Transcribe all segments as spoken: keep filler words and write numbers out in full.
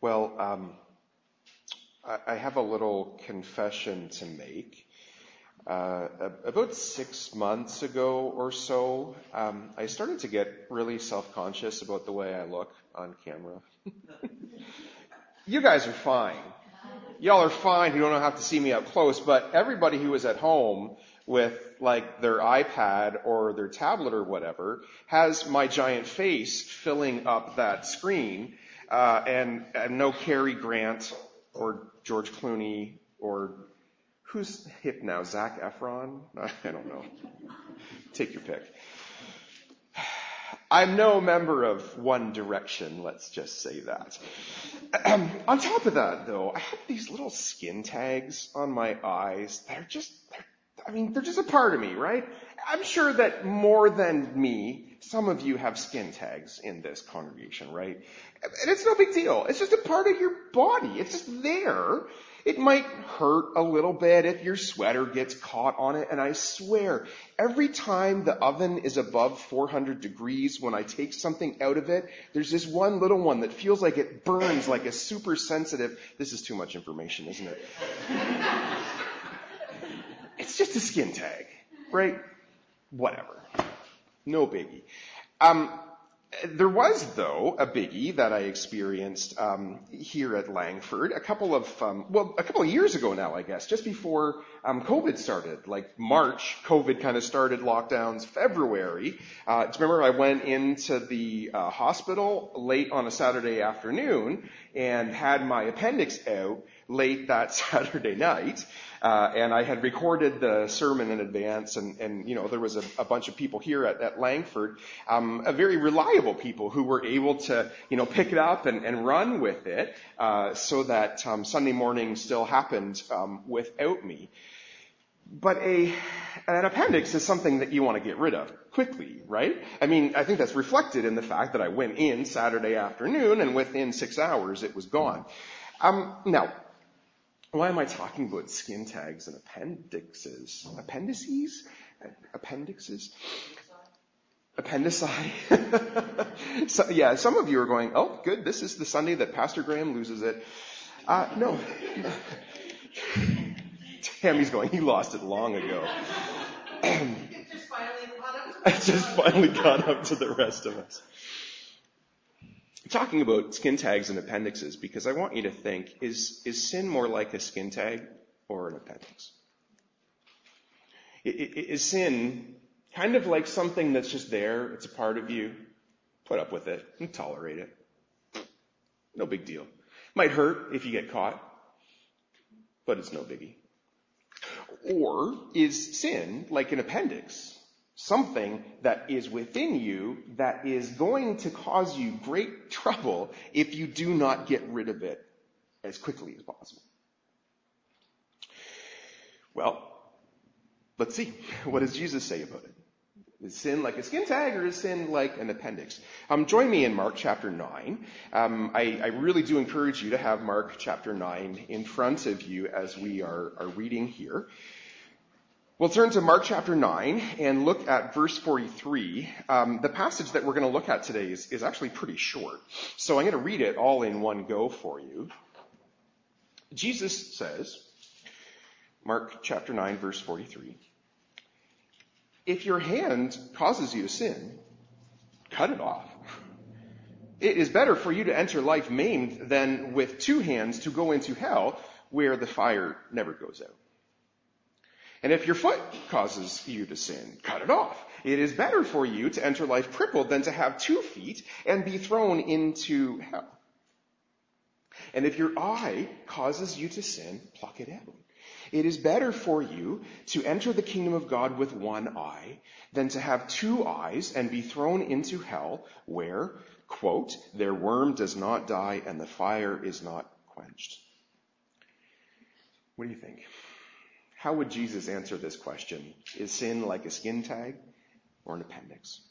Well, um, I, I have a little confession to make. Uh, about six months ago or so, um, I started to get really self-conscious about the way I look on camera. You guys are fine. Y'all are fine. You don't have to see me up close, but everybody who is at home with like their iPad or their tablet or whatever has my giant face filling up that screen, uh, and, and no Cary Grant or George Clooney or who's hip now? Zac Efron? I don't know. Take your pick. I'm no member of One Direction, let's just say that. On top of that, though, I have these little skin tags on my eyes that are just, they're, I mean, they're just a part of me, right? I'm sure that more than me, some of you have skin tags in this congregation, right? And it's no big deal. It's just a part of your body. It's just there. It might hurt a little bit if your sweater gets caught on it, and I swear, every time the oven is above four hundred degrees, when I take something out of it, there's this one little one that feels like it burns like a super sensitive, this is too much information, isn't it? It's just a skin tag, right? Whatever. No biggie. Um, There was, though, a biggie that I experienced um, here at Langford a couple of, um, well, a couple of years ago now, I guess, just before um, COVID started. Like March, COVID kind of started lockdowns. February, uh, do you remember I went into the uh, hospital late on a Saturday afternoon and had my appendix out late that Saturday night. Uh, and I had recorded the sermon in advance, and, and you know, there was a, a bunch of people here at, at Langford, um, a very reliable people who were able to, you know, pick it up and, and run with it, uh, so that um, Sunday morning still happened um, without me. But a an appendix is something that you want to get rid of quickly, right? I mean, I think that's reflected in the fact that I went in Saturday afternoon, and within six hours it was gone. Um, now. Why am I talking about skin tags and appendixes? Appendices? Appendixes? Appendici. So, yeah, some of you are going, oh, good, this is the Sunday that Pastor Graham loses it. Uh, no. Tammy's going, he lost it long ago. It just finally caught up. I just finally caught up to the rest of us. I'm talking about skin tags and appendixes because I want you to think, is, is sin more like a skin tag or an appendix? Is sin kind of like something that's just there, it's a part of you, put up with it and tolerate it? No big deal. Might hurt if you get caught, but it's no biggie. Or is sin like an appendix? Something that is within you that is going to cause you great trouble if you do not get rid of it as quickly as possible. Well, let's see. What does Jesus say about it? Is sin like a skin tag or is sin like an appendix? Um, join me in Mark chapter nine. Um, I, I really do encourage you to have Mark chapter nine in front of you as we are, are reading here. We'll turn to Mark chapter nine and look at verse forty-three. Um, the passage that we're going to look at today is, is actually pretty short. So I'm going to read it all in one go for you. Jesus says, Mark chapter nine, verse forty-three, if your hand causes you to sin, cut it off. It is better for you to enter life maimed than with two hands to go into hell where the fire never goes out. And if your foot causes you to sin, cut it off. It is better for you to enter life crippled than to have two feet and be thrown into hell. And if your eye causes you to sin, pluck it out. It is better for you to enter the kingdom of God with one eye than to have two eyes and be thrown into hell where, quote, their worm does not die and the fire is not quenched. What do you think? How would Jesus answer this question? Is sin like a skin tag or an appendix?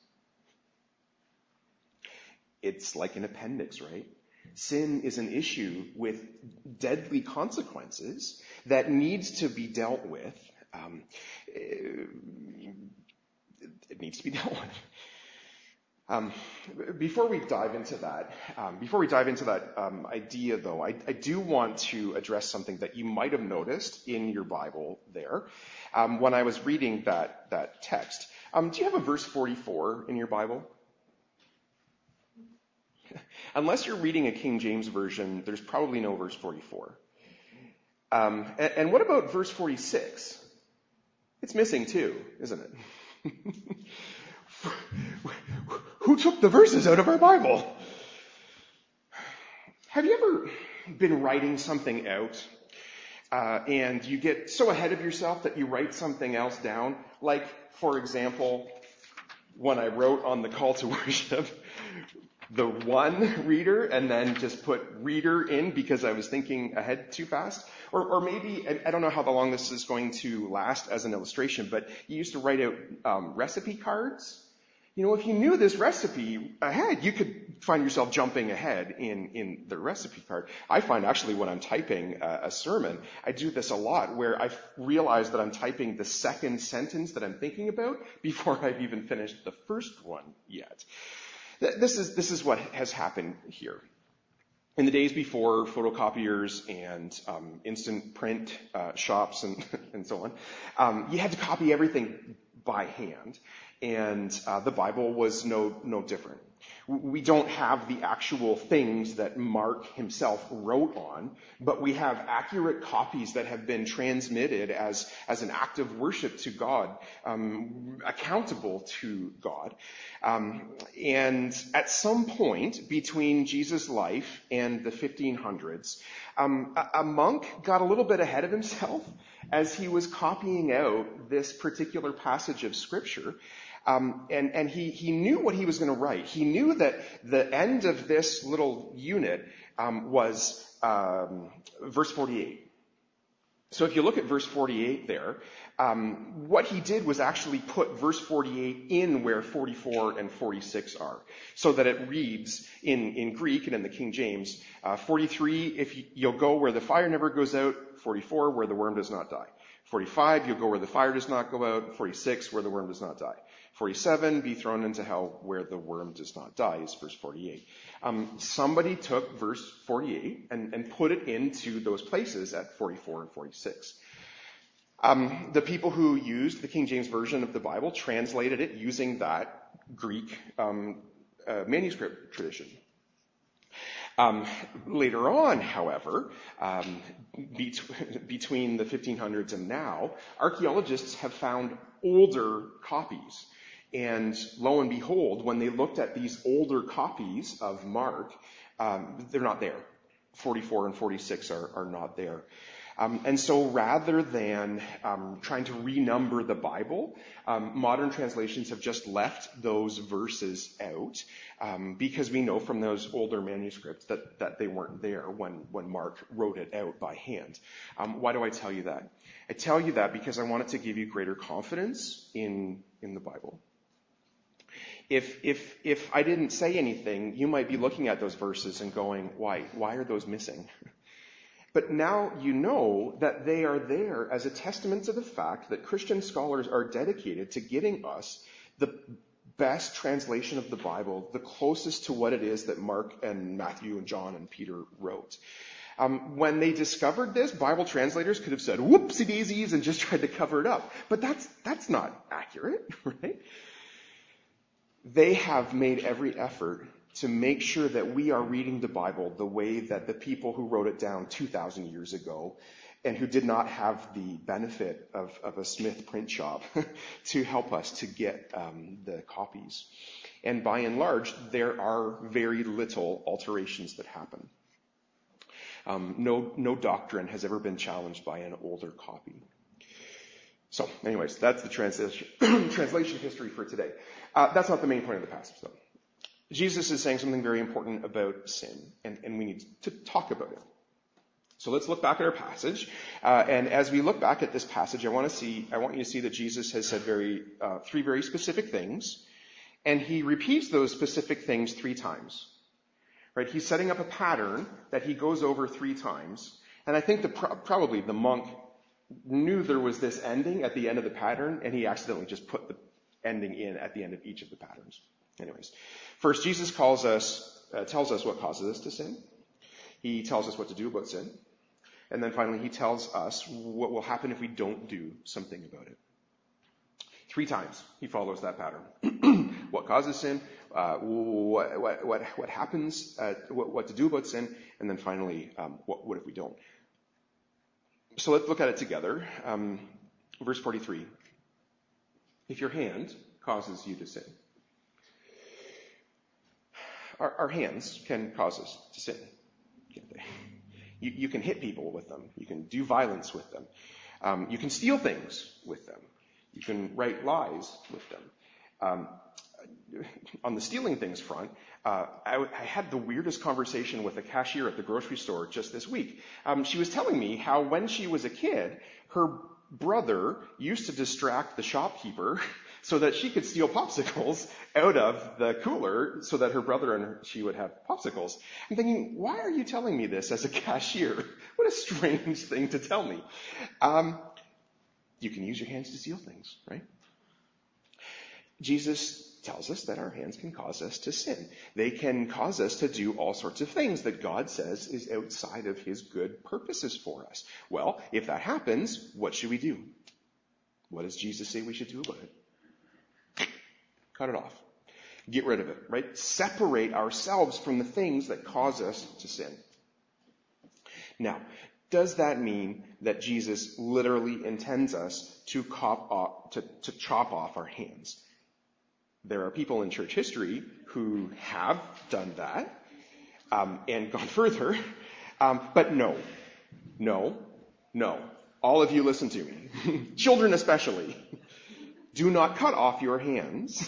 It's like an appendix, right? Sin is an issue with deadly consequences that needs to be dealt with. Um, it needs to be dealt with. Um, before we dive into that, um, before we dive into that um, idea, though, I, I do want to address something that you might have noticed in your Bible there um, when I was reading that that text. Um, do you have a verse forty-four in your Bible? Unless you're reading a King James version, there's probably no verse forty-four. Um, and, and what about verse forty-six? It's missing too, isn't it? Who took the verses out of our Bible? Have you ever been writing something out uh, and you get so ahead of yourself that you write something else down? Like, for example, when I wrote on the call to worship, the one reader, and then just put reader in because I was thinking ahead too fast. Or, or maybe, I don't know how long this is going to last as an illustration, but you used to write out um, recipe cards. You know, if you knew this recipe ahead, you could find yourself jumping ahead in, in the recipe card. I find actually when I'm typing a, a sermon, I do this a lot where I realize that I'm typing the second sentence that I'm thinking about before I've even finished the first one yet. This is, this is what has happened here. In the days before photocopiers and um, instant print uh, shops and, and so on, um, you had to copy everything by hand. And uh, the Bible was no no different. We don't have the actual things that Mark himself wrote on, but we have accurate copies that have been transmitted as, as an act of worship to God, um, accountable to God. Um, and at some point between Jesus' life and the fifteen hundreds, um, a, a monk got a little bit ahead of himself as he was copying out this particular passage of Scripture. Um, and, and he, he knew what he was going to write. He knew that the end of this little unit um, was um, verse forty-eight. So if you look at verse forty-eight there, um, what he did was actually put verse forty-eight in where forty-four and forty-six are, so that it reads in, in Greek and in the King James, uh, forty-three, if you, you'll go where the fire never goes out, forty-four, where the worm does not die. forty-five, you'll go where the fire does not go out, forty-six, where the worm does not die. forty-seven, be thrown into hell where the worm does not die, is verse forty-eight. Um, somebody took verse forty-eight and, and put it into those places at forty-four and forty-six. Um, the people who used the King James Version of the Bible translated it using that Greek um, uh, manuscript tradition. Um, later on, however, um, bet- between the fifteen hundreds and now, archaeologists have found older copies. And lo and behold, when they looked at these older copies of Mark, um, they're not there. forty-four and forty-six are, are not there. Um, and so rather than um, trying to renumber the Bible, um, modern translations have just left those verses out um, because we know from those older manuscripts that, that they weren't there when, when Mark wrote it out by hand. Um, why do I tell you that? I tell you that because I wanted to give you greater confidence in, in the Bible. If, if, if I didn't say anything, you might be looking at those verses and going, why, why are those missing? But now you know that they are there as a testament to the fact that Christian scholars are dedicated to giving us the best translation of the Bible, the closest to what it is that Mark and Matthew and John and Peter wrote. Um, when they discovered this, Bible translators could have said, whoopsie daisies, and just tried to cover it up. But that's, that's not accurate, right? They have made every effort to make sure that we are reading the Bible the way that the people who wrote it down two thousand years ago and who did not have the benefit of, of a Smith print shop to help us to get um, the copies. And by and large, there are very little alterations that happen. Um, no, no doctrine has ever been challenged by an older copy. So anyways, that's the translation, translation history for today. Uh, that's not the main point of the passage, though. Jesus is saying something very important about sin, and, and we need to talk about it. So let's look back at our passage, uh, and as we look back at this passage, I want to see, I want you to see that Jesus has said very, uh, three very specific things, and he repeats those specific things three times. Right? He's setting up a pattern that he goes over three times, and I think the pro- probably the monk knew there was this ending at the end of the pattern, and he accidentally just put the ending in at the end of each of the patterns. Anyways, first, Jesus calls us, uh, tells us what causes us to sin. He tells us what to do about sin. And then finally, he tells us what will happen if we don't do something about it. Three times he follows that pattern. What causes sin, uh, what, what, what, what happens, uh, what, what to do about sin, and then finally, um, what, what if we don't? So let's look at it together. Um, verse forty-three. If your hand causes you to sin. Our, our hands can cause us to sin, can't they? You, you can hit people with them. You can do violence with them. Um, you can steal things with them. You can write lies with them. Um, on the stealing things front, uh, I, I had the weirdest conversation with a cashier at the grocery store just this week. Um, she was telling me how when she was a kid, her brother used to distract the shopkeeper so that she could steal popsicles out of the cooler so that her brother and she would have popsicles. I'm thinking, why are you telling me this as a cashier? What a strange thing to tell me. Um, you can use your hands to steal things, right? Jesus tells us that our hands can cause us to sin. They can cause us to do all sorts of things that God says is outside of his good purposes for us. Well, if that happens, what should we do? What does Jesus say we should do about it? Cut it off. Get rid of it, right? Separate ourselves from the things that cause us to sin. Now, does that mean that Jesus literally intends us to, cop off, to, to chop off our hands? There are people in church history who have done that um, and gone further. Um, but no, no, no. All of you listen to me. Children especially. Do not cut off your hands.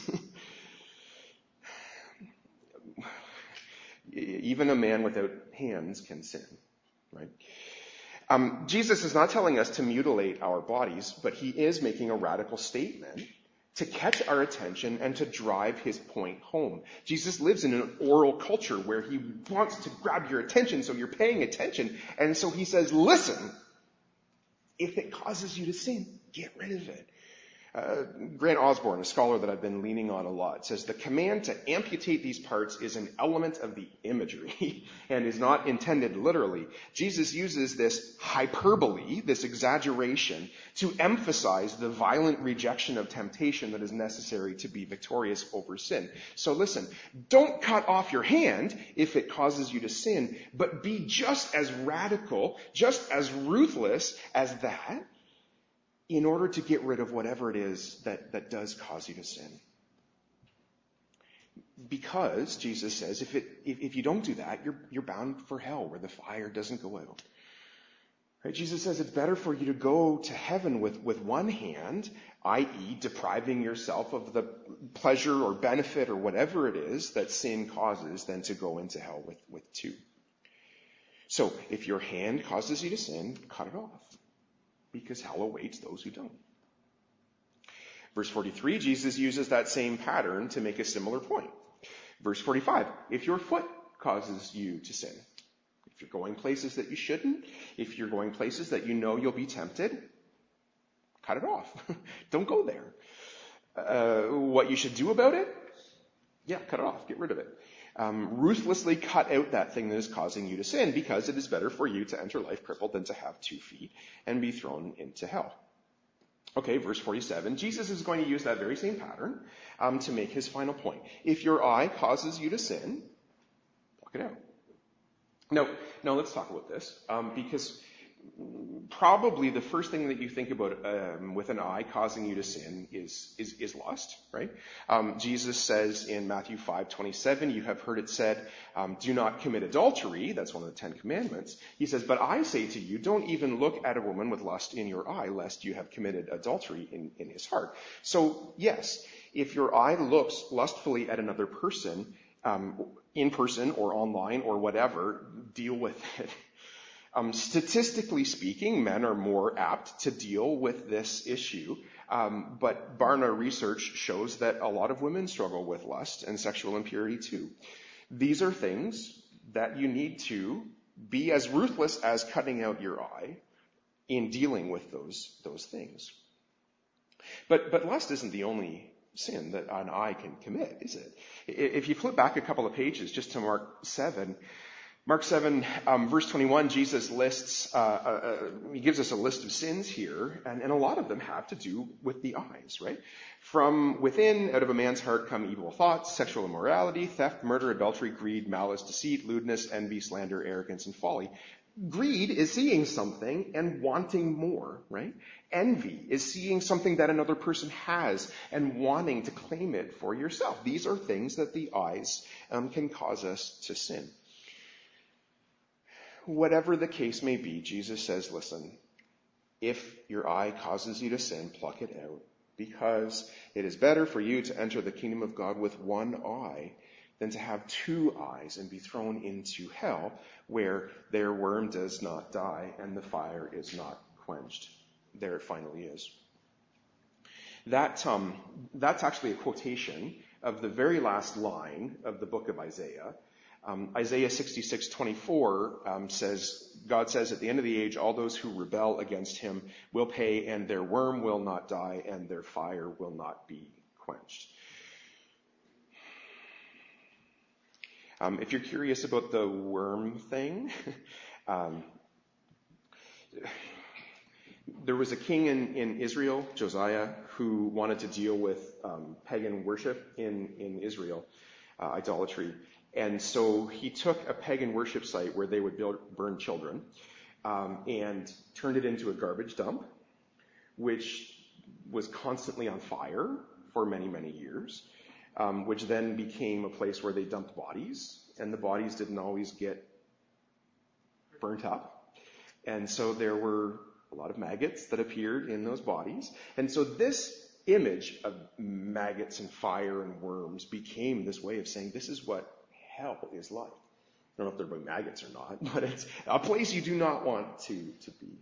Even a man without hands can sin, right? Um, Jesus is not telling us to mutilate our bodies, but he is making a radical statement to catch our attention and to drive his point home. Jesus lives in an oral culture where he wants to grab your attention so you're paying attention. And so he says, listen, if it causes you to sin, get rid of it. Uh, Grant Osborne, a scholar that I've been leaning on a lot, says the command to amputate these parts is an element of the imagery and is not intended literally. Jesus uses this hyperbole, this exaggeration, to emphasize the violent rejection of temptation that is necessary to be victorious over sin. So listen, don't cut off your hand if it causes you to sin, but be just as radical, just as ruthless as that, in order to get rid of whatever it is that, that does cause you to sin. Because, Jesus says, if it if, if you don't do that, you're you're bound for hell where the fire doesn't go out. Right? Jesus says it's better for you to go to heaven with, with one hand, that is depriving yourself of the pleasure or benefit or whatever it is that sin causes, than to go into hell with, with two. So, if your hand causes you to sin, cut it off. Because hell awaits those who don't. Verse forty-three, Jesus uses that same pattern to make a similar point. Verse forty-five, if your foot causes you to sin, if you're going places that you shouldn't, if you're going places that you know you'll be tempted, cut it off. Don't go there. Uh, what you should do about it? Yeah, cut it off. Get rid of it. Um, ruthlessly cut out that thing that is causing you to sin, because it is better for you to enter life crippled than to have two feet and be thrown into hell. Okay, verse forty-seven. Jesus is going to use that very same pattern um, to make his final point. If your eye causes you to sin, pluck it out. Now, now let's talk about this, um, because probably the first thing that you think about um, with an eye causing you to sin is is, is lust, right? Um, Jesus says in Matthew five twenty-seven, you have heard it said, um, do not commit adultery. That's one of the Ten Commandments. He says, but I say to you, don't even look at a woman with lust in your eye, lest you have committed adultery in, in his heart. So yes, if your eye looks lustfully at another person, um, in person or online or whatever, deal with it. Um, statistically speaking, men are more apt to deal with this issue, um, but Barna research shows that a lot of women struggle with lust and sexual impurity too. These are things that you need to be as ruthless as cutting out your eye in dealing with those those things. But but lust isn't the only sin that an eye can commit, is it? If you flip back a couple of pages just to Mark seven, Mark seven, um, verse twenty-one, Jesus lists, uh, uh, he gives us a list of sins here, and, and a lot of them have to do with the eyes, right? From within, out of a man's heart come evil thoughts, sexual immorality, theft, murder, adultery, greed, malice, deceit, lewdness, envy, slander, arrogance, and folly. Greed is seeing something and wanting more, right? Envy is seeing something that another person has and wanting to claim it for yourself. These are things that the eyes um, can cause us to sin. Whatever the case may be, Jesus says, listen, if your eye causes you to sin, pluck it out, because it is better for you to enter the kingdom of God with one eye than to have two eyes and be thrown into hell, where their worm does not die and the fire is not quenched. There it finally is. That, um, that's actually a quotation of the very last line of the book of Isaiah. Um, Isaiah sixty-six twenty-four um, says, God says, at the end of the age, all those who rebel against him will pay, and their worm will not die, and their fire will not be quenched. Um, if you're curious about the worm thing, um, there was a king in, in Israel, Josiah, who wanted to deal with um, pagan worship in, in Israel, uh, idolatry. And so he took a pagan worship site where they would build, burn children um, and turned it into a garbage dump, which was constantly on fire for many, many years, um, which then became a place where they dumped bodies, and the bodies didn't always get burnt up. And so there were a lot of maggots that appeared in those bodies. And so this image of maggots and fire and worms became this way of saying this is what hell is like. I don't know if they're maggots or not, but it's a place you do not want to, to be.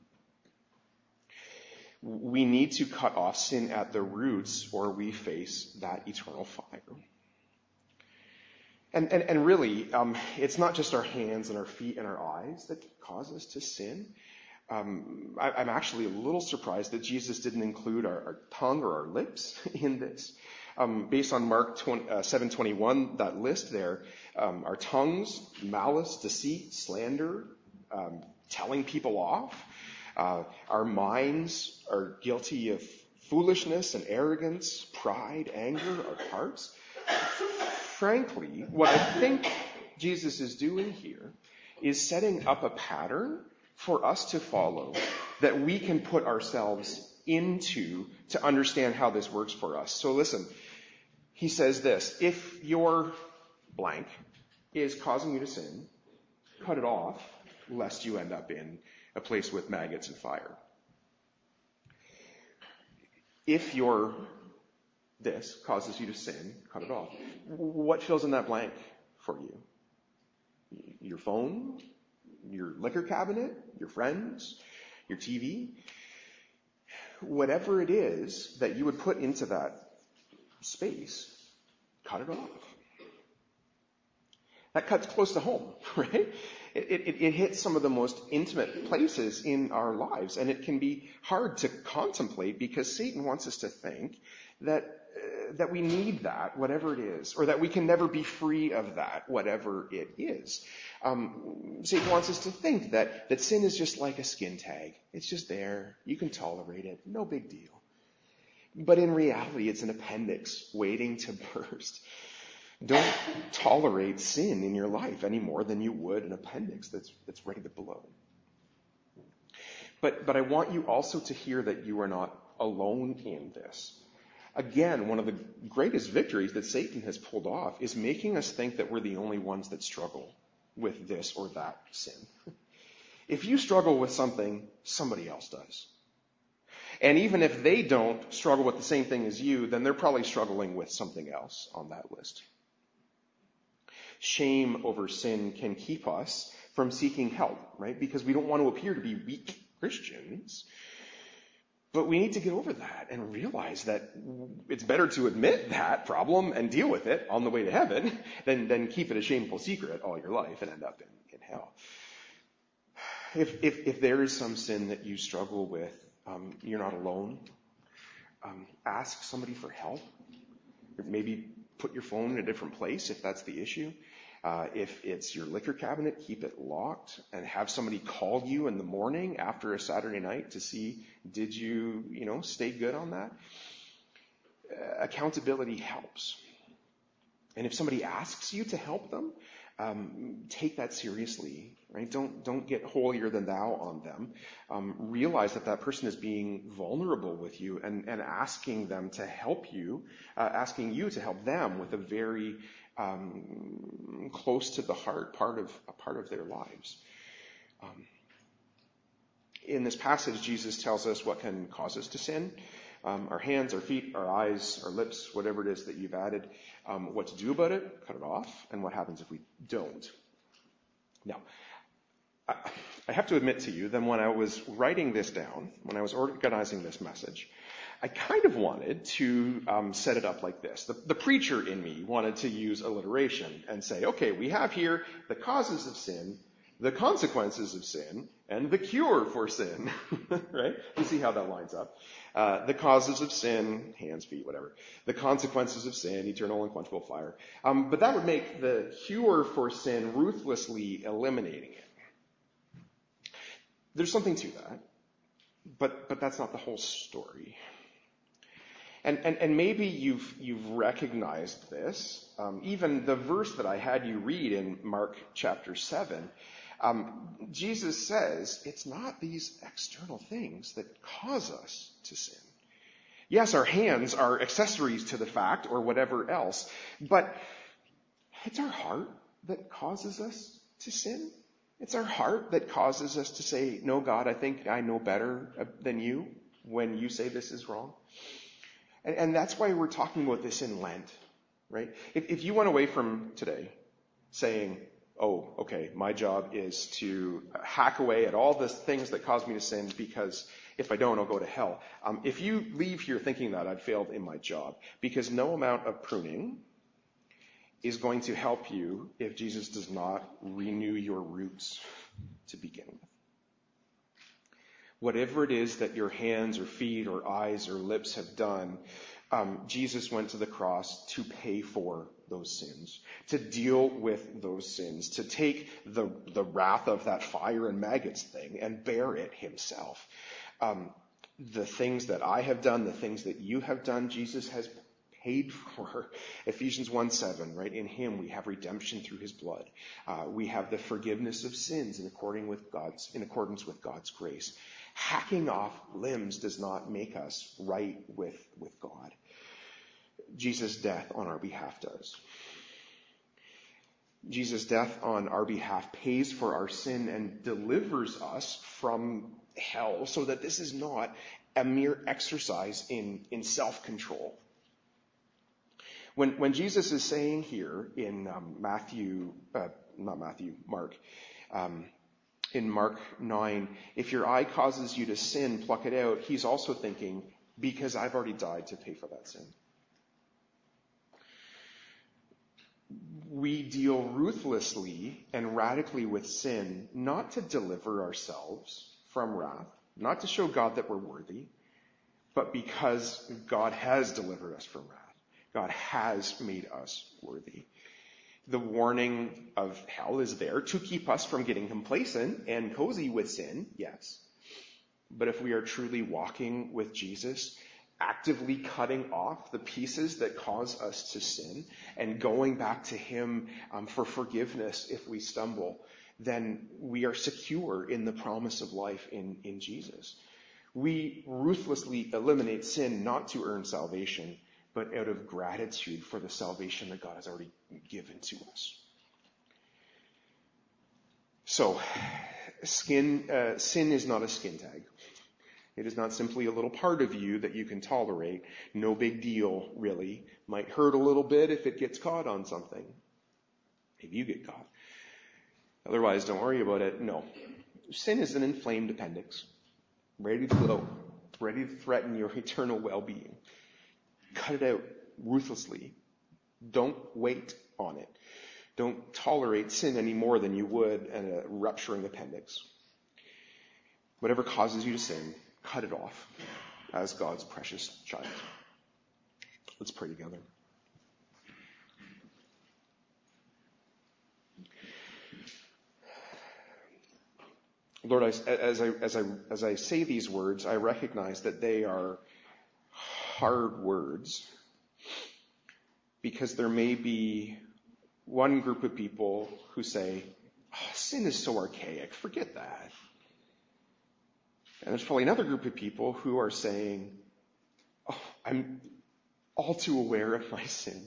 We need to cut off sin at the roots, or we face that eternal fire. And, and, and really, um, it's not just our hands and our feet and our eyes that cause us to sin. Um, I, I'm actually a little surprised that Jesus didn't include our, our tongue or our lips in this. Um, based on Mark seven twenty-one, that list there, um, our tongues, malice, deceit, slander, um, telling people off. Uh, our minds are guilty of foolishness and arrogance, pride, anger, our hearts. Frankly, what I think Jesus is doing here is setting up a pattern for us to follow that we can put ourselves into to understand how this works for us. So listen, he says this: if your blank is causing you to sin, cut it off, lest you end up in a place with maggots and fire. If your this causes you to sin, cut it off. What fills in that blank for you? Your phone, your liquor cabinet, your friends, your T V? Whatever it is that you would put into that space, cut it off. That cuts close to home, right? It, it, it hits some of the most intimate places in our lives, and it can be hard to contemplate because Satan wants us to think that uh, that we need that, whatever it is, or that we can never be free of that, whatever it is. Um, Satan wants us to think that that sin is just like a skin tag. It's just there. You can tolerate it. No big deal. But in reality, it's an appendix waiting to burst. Don't tolerate sin in your life any more than you would an appendix that's that's ready to blow. But but I want you also to hear that you are not alone in this. Again, one of the greatest victories that Satan has pulled off is making us think that we're the only ones that struggle with this or that sin. If you struggle with something, somebody else does. And even if they don't struggle with the same thing as you, then they're probably struggling with something else on that list. Shame over sin can keep us from seeking help, right? Because we don't want to appear to be weak Christians. But we need to get over that and realize that it's better to admit that problem and deal with it on the way to heaven than, than keep it a shameful secret all your life and end up in, in hell. If, if, if there is some sin that you struggle with, um, you're not alone. Um, ask somebody for help. maybe put your phone in a different place if that's the issue. Uh, if it's your liquor cabinet, keep it locked and have somebody call you in the morning after a Saturday night to see, did you, you know, stay good on that? Uh, accountability helps. And if somebody asks you to help them, um, take that seriously, right? Don't, don't get holier than thou on them. Um, realize that that person is being vulnerable with you and, and asking them to help you, uh, asking you to help them with a very, um, close to the heart part of, a part of their lives. Um, in this passage, Jesus tells us what can cause us to sin. Um, our hands, our feet, our eyes, our lips, whatever it is that you've added, um, what to do about it, cut it off, and what happens if we don't. Now, I, I have to admit to you that when I was writing this down, when I was organizing this message, I kind of wanted to um, set it up like this. The, the preacher in me wanted to use alliteration and say, okay, we have here the causes of sin, the consequences of sin, and the cure for sin, right? You see how that lines up. Uh, the causes of sin, hands, feet, whatever. The consequences of sin, eternal and quenchable fire. Um, but that would make the cure for sin ruthlessly eliminating it. There's something to that, but but that's not the whole story. And, and, and maybe you've, you've recognized this. Um, even the verse that I had you read in Mark chapter seven, um, Jesus says it's not these external things that cause us to sin. Yes, our hands are accessories to the fact or whatever else, but it's our heart that causes us to sin. It's our heart that causes us to say, no, God, I think I know better than you when you say this is wrong. And, and that's why we're talking about this in Lent, right? If, if you went away from today saying, oh, okay, my job is to hack away at all the things that cause me to sin because if I don't, I'll go to hell. Um, if you leave here thinking that, I've failed in my job, because no amount of pruning is going to help you if Jesus does not renew your roots to begin with. Whatever it is that your hands or feet or eyes or lips have done, um, Jesus went to the cross to pay for those sins, to deal with those sins, to take the, the wrath of that fire and maggots thing and bear it himself. Um, the things that I have done, the things that you have done, Jesus has paid for. Ephesians one seven, right? In him we have redemption through his blood. Uh, we have the forgiveness of sins in according with God's, in accordance with God's grace. Hacking off limbs does not make us right with, with God. Jesus' death on our behalf does. Jesus' death on our behalf pays for our sin and delivers us from hell so that this is not a mere exercise in, in self-control. When, when Jesus is saying here in um, Matthew, uh, not Matthew, Mark, um, in Mark nine, if your eye causes you to sin, pluck it out, he's also thinking, because I've already died to pay for that sin. We deal ruthlessly and radically with sin, not to deliver ourselves from wrath, not to show God that we're worthy, but because God has delivered us from wrath. God has made us worthy. The warning of hell is there to keep us from getting complacent and cozy with sin, yes. But if we are truly walking with Jesus, actively cutting off the pieces that cause us to sin and going back to him um, for forgiveness if we stumble, then we are secure in the promise of life in, in Jesus. We ruthlessly eliminate sin not to earn salvation, but out of gratitude for the salvation that God has already given to us. So, skin, uh, sin is not a skin tag. It is not simply a little part of you that you can tolerate. No big deal, really. Might hurt a little bit if it gets caught on something. Maybe you get caught. Otherwise, don't worry about it. No. Sin is an inflamed appendix, ready to blow, ready to threaten your eternal well-being. Cut it out ruthlessly. Don't wait on it. Don't tolerate sin any more than you would a rupturing appendix. Whatever causes you to sin, cut it off as God's precious child. Let's pray together. Lord, I, as I, as I, as I say these words, I recognize that they are hard words, because there may be one group of people who say, oh, sin is so archaic, forget that. And there's probably another group of people who are saying, oh, I'm all too aware of my sin.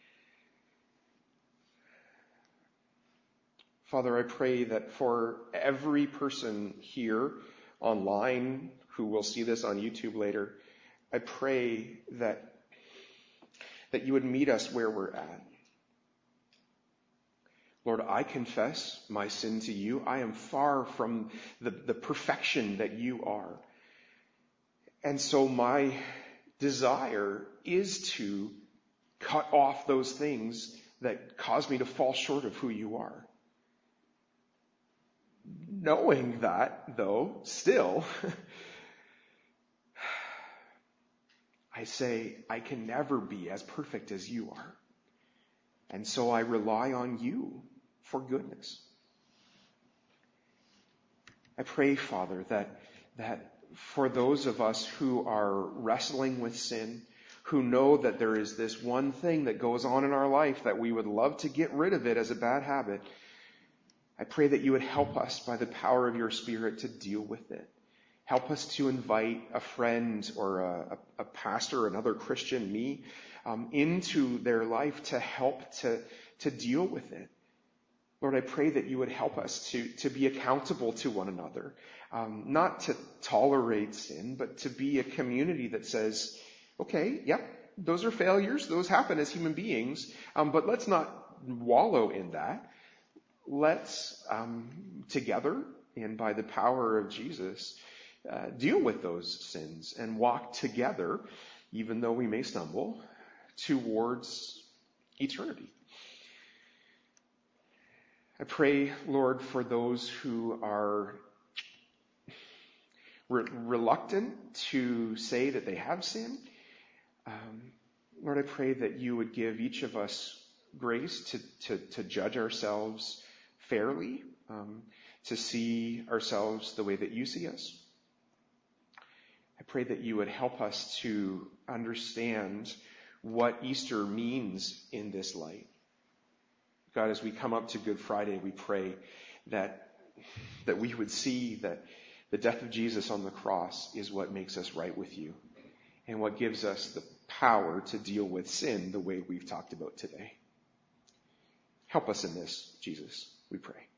Father, I pray that for every person here online who will see this on YouTube later, I pray that that you would meet us where we're at. Lord, I confess my sin to you. I am far from the, the perfection that you are. And so my desire is to cut off those things that cause me to fall short of who you are. Knowing that, though, still, I say, I can never be as perfect as you are. And so I rely on you for goodness. I pray, Father, that, that for those of us who are wrestling with sin, who know that there is this one thing that goes on in our life that we would love to get rid of it as a bad habit, I pray that you would help us by the power of your Spirit to deal with it. Help us to invite a friend or a, a, a pastor, another Christian, me, um, into their life to help to, to deal with it. Lord, I pray that you would help us to, to be accountable to one another, um, not to tolerate sin, but to be a community that says, okay, yep, those are failures. Those happen as human beings, um, but let's not wallow in that. Let's um, together and by the power of Jesus uh, deal with those sins and walk together, even though we may stumble, towards eternity. I pray, Lord, for those who are re- reluctant to say that they have sinned. Um, Lord, I pray that you would give each of us grace to, to, to judge ourselves fairly, um, to see ourselves the way that you see us. I pray that you would help us to understand what Easter means in this light. God, as we come up to Good Friday, we pray that, that we would see that the death of Jesus on the cross is what makes us right with you and what gives us the power to deal with sin the way we've talked about today. Help us in this, Jesus, we pray.